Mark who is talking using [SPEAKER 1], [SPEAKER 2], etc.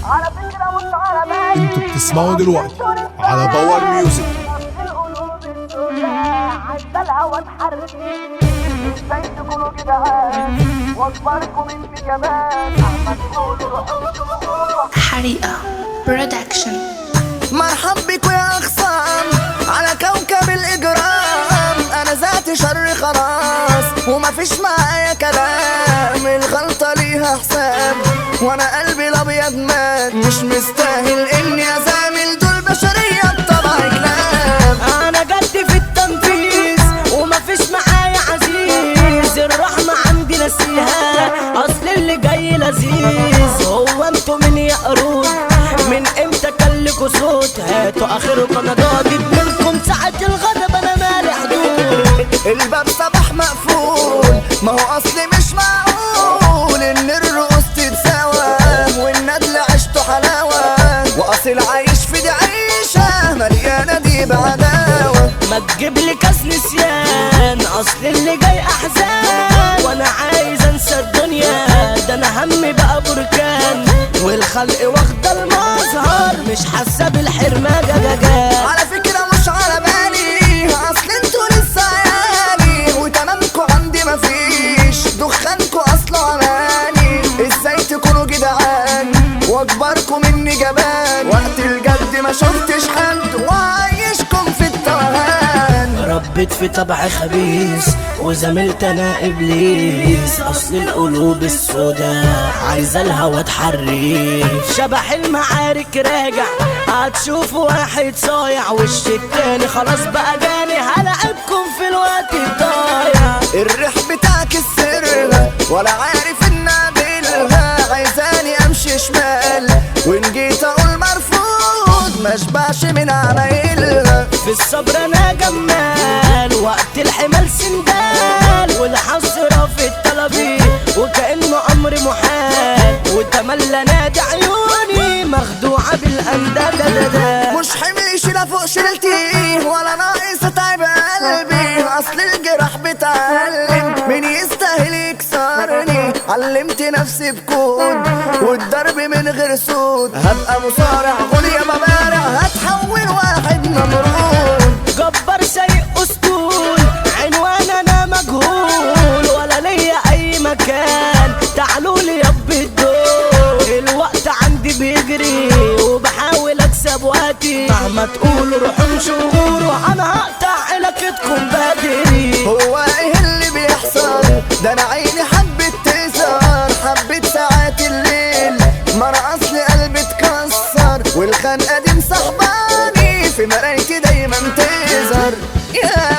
[SPEAKER 1] على فكرة مش على بالي.
[SPEAKER 2] انتوا بتسمعوا دلوقتي على باور ميوزك.
[SPEAKER 1] عدى الهوا اتحرك، ازاي تكونوا جدعان واكبركم مني كمان. احمد قولوا
[SPEAKER 3] حريقة برودكشن.
[SPEAKER 4] مرحب بكوا يا اخصام على كوكب الاجرام. انا ذات شر خلاص ومفيش معايا كلام. الغلطة ليها حساب وانا قلبي الابيض مات. مش مستاهل اني ازامل دول بشرية بطبع كلام.
[SPEAKER 5] انا جد في التنفيذ ومفيش معايا عزيز. الرحمة عندي نسيها اصل اللي جاي لذيذ. هو انتوا من يا قرود من امتى كلكوا صوت؟ هاتوا اخركم انا ضاغط منكم ساعة الغضب انا مالي حدود.
[SPEAKER 4] الباب صباح مقفول ما هو اصلي مش معقول ان الرؤوس تتساوى والندل عشته حلاوة. واصل عايش في دي عيشة مليانة دي بعداوة.
[SPEAKER 5] ما تجيب لي كاس نسيان اصل اللي جاي احزان. وانا عايز انسى الدنيا ده انا همي بقى بركان. والخلق واخده المظهر مش حاسه بالحرمان.
[SPEAKER 4] على فكرة مش على بالي اصل انتوا لسه عيالي وتمامكوا عندي مفيش. دخانكوا اصله عماني ازاي تكونوا جدعان واكبركوا مني جبان. وقت الجد ما شفتش حد وعايشكم في التوهان.
[SPEAKER 5] ربيت في طبع خبيث وزميلت انا ابليس. اصل القلوب السوداء عايزه الهوا تحريف. شبح المعارك راجع هتشوف واحد صايع وش التاني خلاص بقى جاني. هلاقيكم في الوقت الضايع.
[SPEAKER 4] الريح بتاعك السرها ولا عارف ان اقابلها. عايزاني امشي شمال وان جيت اقول مرفوض مشبعش من عمايلها.
[SPEAKER 5] في الصبر انا جمال وقت الحمال سندال. والحسرة في الطلبي وكأنه امر محال. وتملى نادي عيوني مخدوعة بالاندال.
[SPEAKER 4] مش حمل شيلة فوق شيلتي ولا ناقص اتعب قلبي. اصل الجراح بتعلم مين يستاهل يكسرني. علمت نفسي بكود والضرب من غير صوت. هبقى مصارع غنية مبارع هتحول واحد نمرود.
[SPEAKER 5] جبار سايق اسطول عنوان انا مجهول ولا ليا اي مكان. تعالوا لي يب الدول الوقت عندي بيجري وبحاول اكسب وقتي. مهما تقولوا روحوا مشغول انا هقطع علاقتكم بدري.
[SPEAKER 4] هو ايه اللي بيحصل ده انا عيني حبت تسهر. حبت ساعات الليل مرة اصلي قلبي اتكسر. والخنقة دي مصاحباني في مرايتي دايما تظهر.